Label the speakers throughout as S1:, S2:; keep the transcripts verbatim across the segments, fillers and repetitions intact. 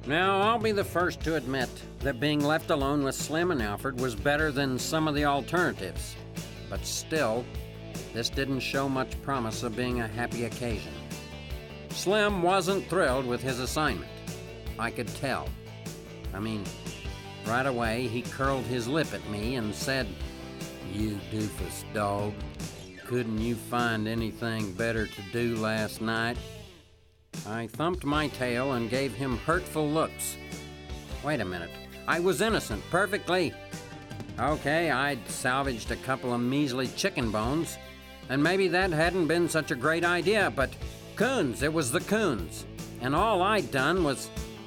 S1: Now, I'll be the first to admit that being left alone with Slim and Alfred was better than some of the alternatives. But still, this didn't show much promise of being a happy occasion. Slim wasn't thrilled with his assignment. I could tell. I mean, right away he curled his lip at me and said, "You doofus dog, couldn't you find anything better to do last night?" I thumped my tail and gave him hurtful looks. Wait a minute. I was innocent, perfectly. Okay, I'd salvaged a couple of measly chicken bones, and maybe that hadn't been such a great idea, but coons, it was the coons. And all I'd done was...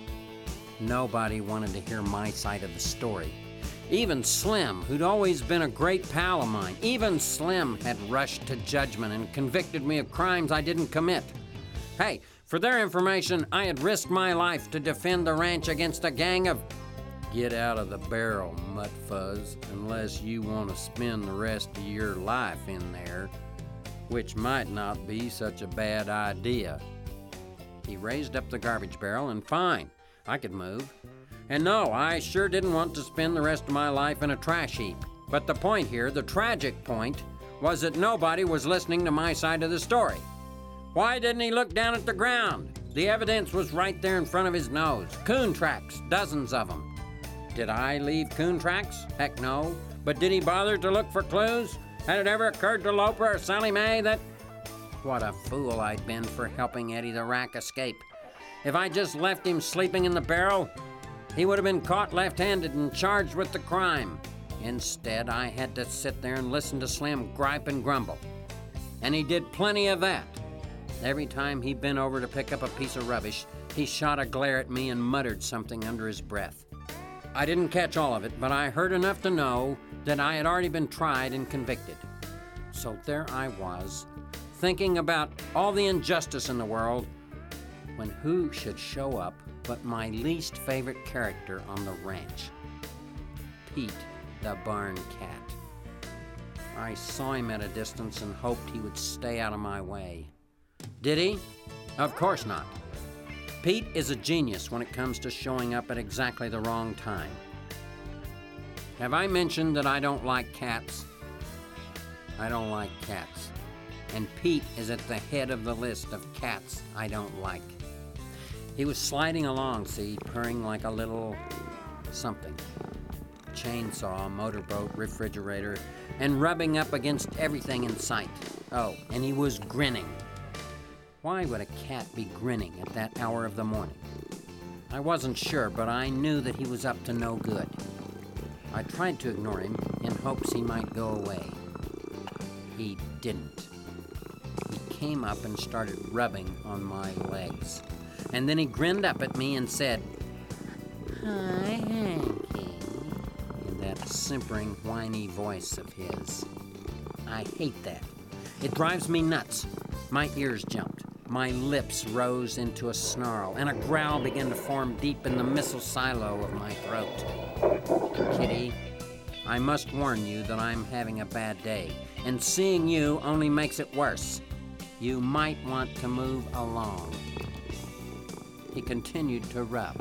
S1: Nobody wanted to hear my side of the story. Even Slim, who'd always been a great pal of mine, even Slim had rushed to judgment and convicted me of crimes I didn't commit. Hey, for their information, I had risked my life to defend the ranch against a gang of... Get out of the barrel, Muttfuzz, unless you want to spend the rest of your life in there, which might not be such a bad idea. He raised up the garbage barrel, and fine, I could move. And no, I sure didn't want to spend the rest of my life in a trash heap. But the point here, the tragic point, was that nobody was listening to my side of the story. Why didn't he look down at the ground? The evidence was right there in front of his nose. Coon tracks, dozens of them. Did I leave coon tracks? Heck no. But did he bother to look for clues? Had it ever occurred to Loper or Sally Mae that... What a fool I'd been for helping Eddie the Rack escape. If I just left him sleeping in the barrel, he would have been caught left-handed and charged with the crime. Instead, I had to sit there and listen to Slim gripe and grumble. And he did plenty of that. Every time he bent over to pick up a piece of rubbish, he shot a glare at me and muttered something under his breath. I didn't catch all of it, but I heard enough to know that I had already been tried and convicted. So there I was, thinking about all the injustice in the world, when who should show up but my least favorite character on the ranch, Pete the barn cat. I saw him at a distance and hoped he would stay out of my way. Did he? Of course not. Pete is a genius when it comes to showing up at exactly the wrong time. Have I mentioned that I don't like cats? I don't like cats. And Pete is at the head of the list of cats I don't like. He was sliding along, see, purring like a little something. Chainsaw, motorboat, refrigerator, and rubbing up against everything in sight. Oh, and he was grinning. Why would a cat be grinning at that hour of the morning? I wasn't sure, but I knew that he was up to no good. I tried to ignore him in hopes he might go away. He didn't. He came up and started rubbing on my legs. And then he grinned up at me and said, "Hi, Hanky," in that simpering, whiny voice of his. I hate that. It drives me nuts. My ears jumped. My lips rose into a snarl, and a growl began to form deep in the missile silo of my throat. Kitty, I must warn you that I'm having a bad day, and seeing you only makes it worse. You might want to move along. He continued to rub.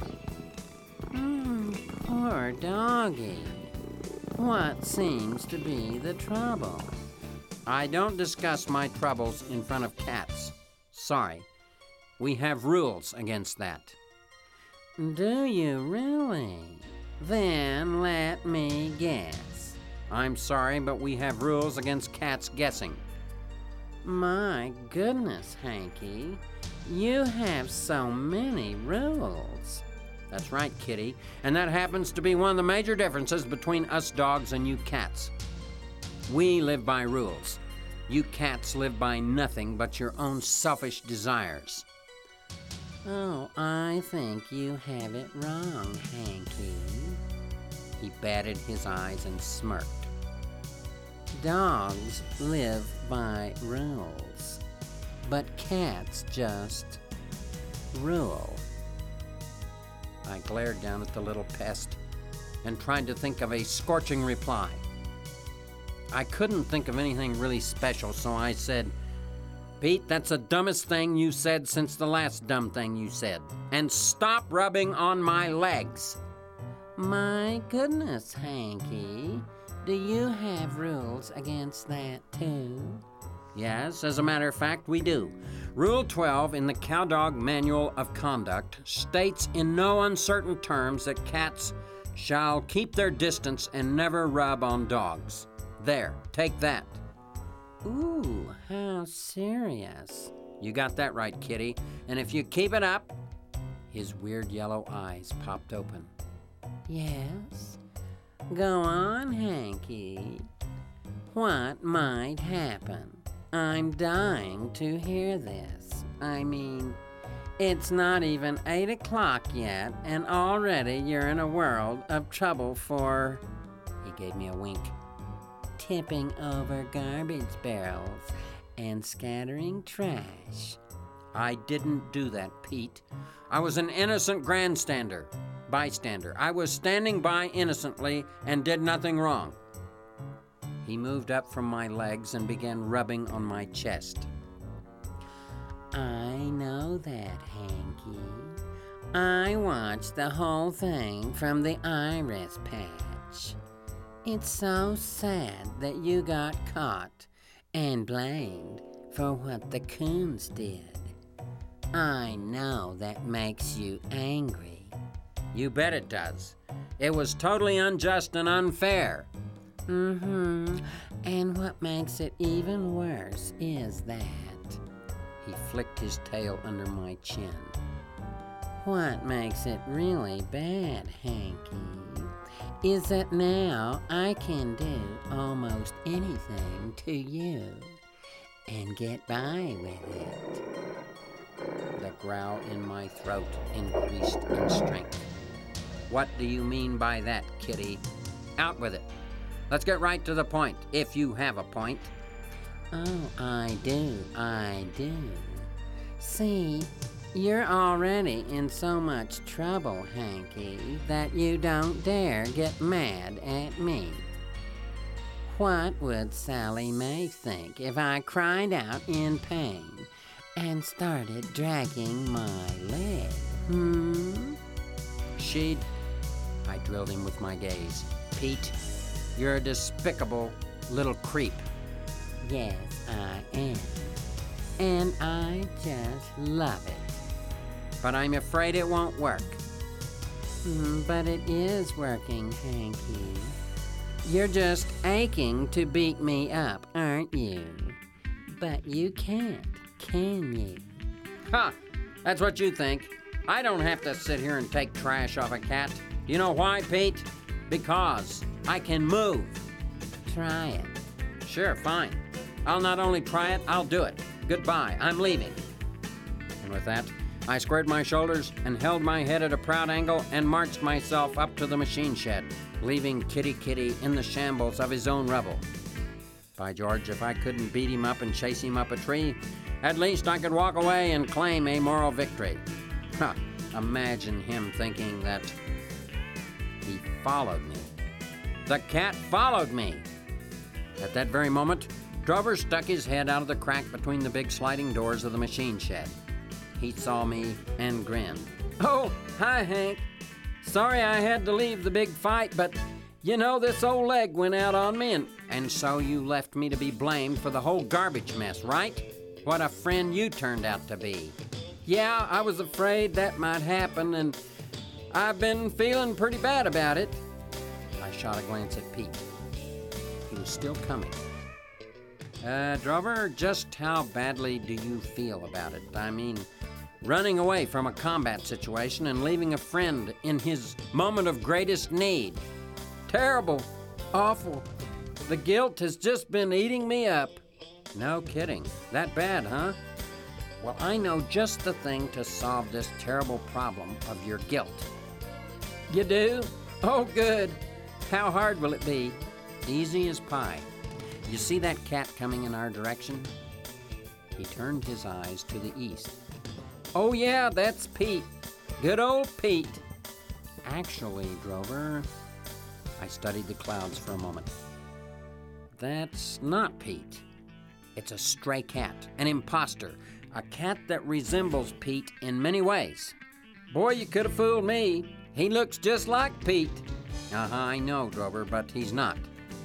S1: Hmm, poor doggy. What seems to be the trouble? I don't discuss my troubles in front of cats. Sorry. We have rules against that. Do you really? Then let me guess. I'm sorry, but we have rules against cats guessing. My goodness, Hanky. You have so many rules. That's right, Kitty. And that happens to be one of the major differences between us dogs and you cats. We live by rules. You cats live by nothing but your own selfish desires. Oh, I think you have it wrong, Hanky. He batted his eyes and smirked. Dogs live by rules, but cats just rule. I glared down at the little pest and tried to think of a scorching reply. I couldn't think of anything really special, so I said, Pete, that's the dumbest thing you said since the last dumb thing you said. And stop rubbing on my legs.
S2: My goodness, Hanky. Do you have rules against that, too?
S1: Yes, as a matter of fact, we do. Rule twelve in the Cowdog Manual of Conduct states in no uncertain terms that cats shall keep their distance and never rub on dogs. There, take that.
S2: Ooh, how serious.
S1: You got that right, kitty. And if you keep it up... His weird yellow eyes popped open.
S2: Yes? Go on, Hanky. What might happen? I'm dying to hear this. I mean, it's not even eight o'clock yet, and already you're in a world of trouble for...
S1: He gave me a wink.
S2: Tipping over garbage barrels and scattering trash.
S1: I didn't do that, Pete. I was an innocent grandstander, bystander. I was standing by innocently and did nothing wrong. He moved up from my legs and began rubbing on my chest.
S2: I know that, Hanky. I watched the whole thing from the iris patch. It's so sad that you got caught and blamed for what the coons did. I know that makes you angry.
S1: You bet it does. It was totally unjust and unfair.
S2: Mm-hmm. And what makes it even worse is that...
S1: He flicked his tail under my chin.
S2: What makes it really bad, Hanky, is that now I can do almost anything to you and get by with it.
S1: The growl in my throat increased in strength. What do you mean by that, kitty? Out with it. Let's get right to the point, if you have a point.
S2: Oh, I do, I do. See, you're already in so much trouble, Hanky, that you don't dare get mad at me. What would Sally Mae think if I cried out in pain and started dragging my leg? Hmm?
S1: She'd... I drilled him with my gaze. Pete, you're a despicable little creep.
S2: Yes, I am. And I just love it.
S1: But I'm afraid it won't work.
S2: Mm, but it is working, Hanky. You're just aching to beat me up, aren't you? But you can't, can you?
S1: Ha! That's what you think. I don't have to sit here and take trash off a cat. Do you know why, Pete? Because I can move.
S2: Try it.
S1: Sure, fine. I'll not only try it, I'll do it. Goodbye, I'm leaving. And with that, I squared my shoulders and held my head at a proud angle and marched myself up to the machine shed, leaving Kitty Kitty in the shambles of his own rubble. By George, if I couldn't beat him up and chase him up a tree, at least I could walk away and claim a moral victory. Huh, imagine him thinking that he followed me. The cat followed me. At that very moment, Drover stuck his head out of the crack between the big sliding doors of the machine shed. He saw me and grinned.
S2: Oh, hi, Hank. Sorry I had to leave the big fight, but you know, this old leg went out on me and...
S1: And so you left me to be blamed for the whole garbage mess, right? What a friend you turned out to be.
S2: Yeah, I was afraid that might happen, and I've been feeling pretty bad about it.
S1: I shot a glance at Pete. He was still coming. Uh, Drover, just how badly do you feel about it? I mean, running away from a combat situation and leaving a friend in his moment of greatest need.
S2: Terrible. Awful. The guilt has just been eating me up.
S1: No kidding. That bad, huh? Well, I know just the thing to solve this terrible problem of your guilt.
S2: You do? Oh, good. How hard will it be?
S1: Easy as pie. You see that cat coming in our direction? He turned his eyes to the east.
S2: Oh, yeah, that's Pete. Good old Pete.
S1: Actually, Drover, I studied the clouds for a moment. That's not Pete. It's a stray cat, an imposter, a cat that resembles Pete in many ways. Boy, you could have fooled me. He looks just like Pete. Uh-huh, I know, Drover, but he's not.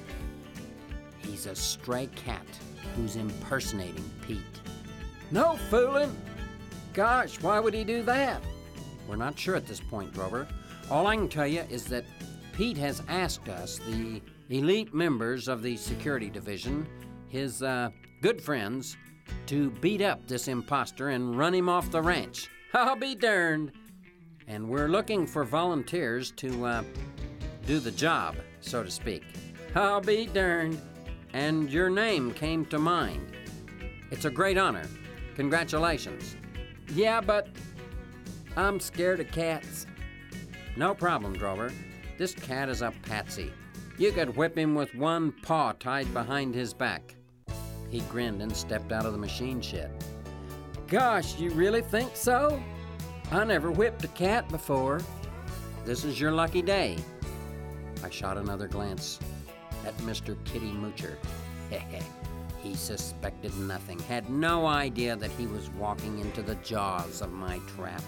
S1: He's a stray cat who's impersonating Pete. No fooling! Gosh, why would he do that? We're not sure at this point, Drover. All I can tell you is that Pete has asked us, the elite members of the security division, his uh, good friends, to beat up this imposter and run him off the ranch. I'll be darned! And we're looking for volunteers to uh, do the job, so to speak. I'll be darned! And your name came to mind. It's a great honor. Congratulations. Yeah, but I'm scared of cats. No problem, Drover. This cat is a patsy. You could whip him with one paw tied behind his back. He grinned and stepped out of the machine shed. Gosh, you really think so? I never whipped a cat before. This is your lucky day. I shot another glance at Mister Kitty Moocher. Heh He suspected nothing, had no idea that he was walking into the jaws of my trap.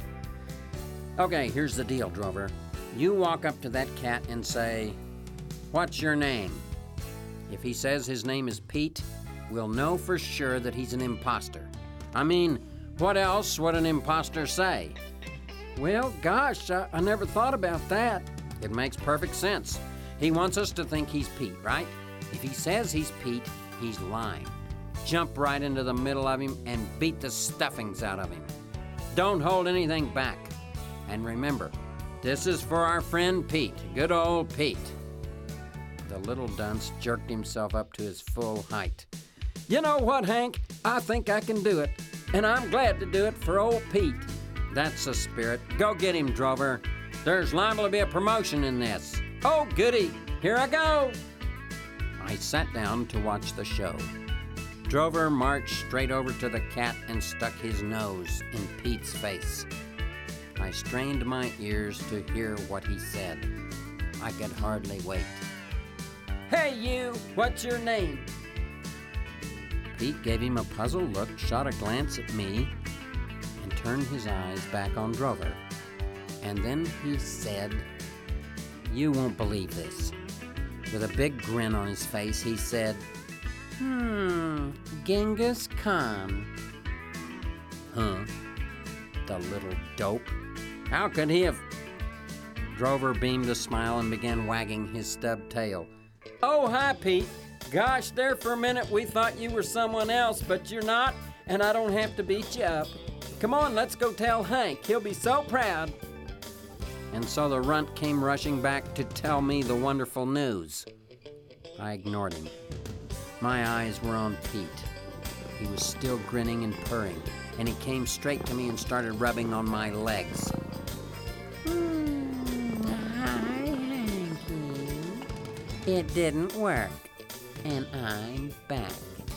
S1: Okay, here's the deal, Drover. You walk up to that cat and say, "What's your name?" If he says his name is Pete, we'll know for sure that he's an imposter. I mean, what else would an imposter say? Well, gosh, I, I never thought about that. It makes perfect sense. He wants us to think he's Pete, right? If he says he's Pete, he's lying. Jump right into the middle of him and beat the stuffings out of him. Don't hold anything back. And remember, this is for our friend Pete, good old Pete. The little dunce jerked himself up to his full height. You know what, Hank? I think I can do it. And I'm glad to do it for old Pete. That's the spirit. Go get him, Drover. There's liable to be a promotion in this. Oh, goody. Here I go. I sat down to watch the show. Drover marched straight over to the cat and stuck his nose in Pete's face. I strained my ears to hear what he said. I could hardly wait. Hey, you! What's your name? Pete gave him a puzzled look, shot a glance at me, and turned his eyes back on Drover. And then he said, "You won't believe this." With a big grin on his face, he said, Hmm, Genghis Khan. Huh? The little dope. How could he have? Drover beamed a smile and began wagging his stubbed tail. Oh, hi, Pete. Gosh, there for a minute we thought you were someone else, but you're not, and I don't have to beat you up. Come on, let's go tell Hank. He'll be so proud. And so the runt came rushing back to tell me the wonderful news. I ignored him. My eyes were on Pete. He was still grinning and purring, and he came straight to me and started rubbing on my legs.
S2: Hmm, hi, Hanky. It didn't work, and I'm back.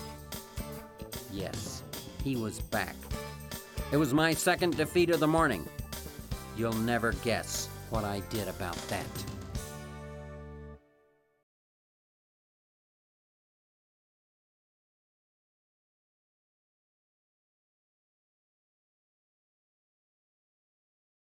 S1: Yes, he was back. It was my second defeat of the morning. You'll never guess what I did about that.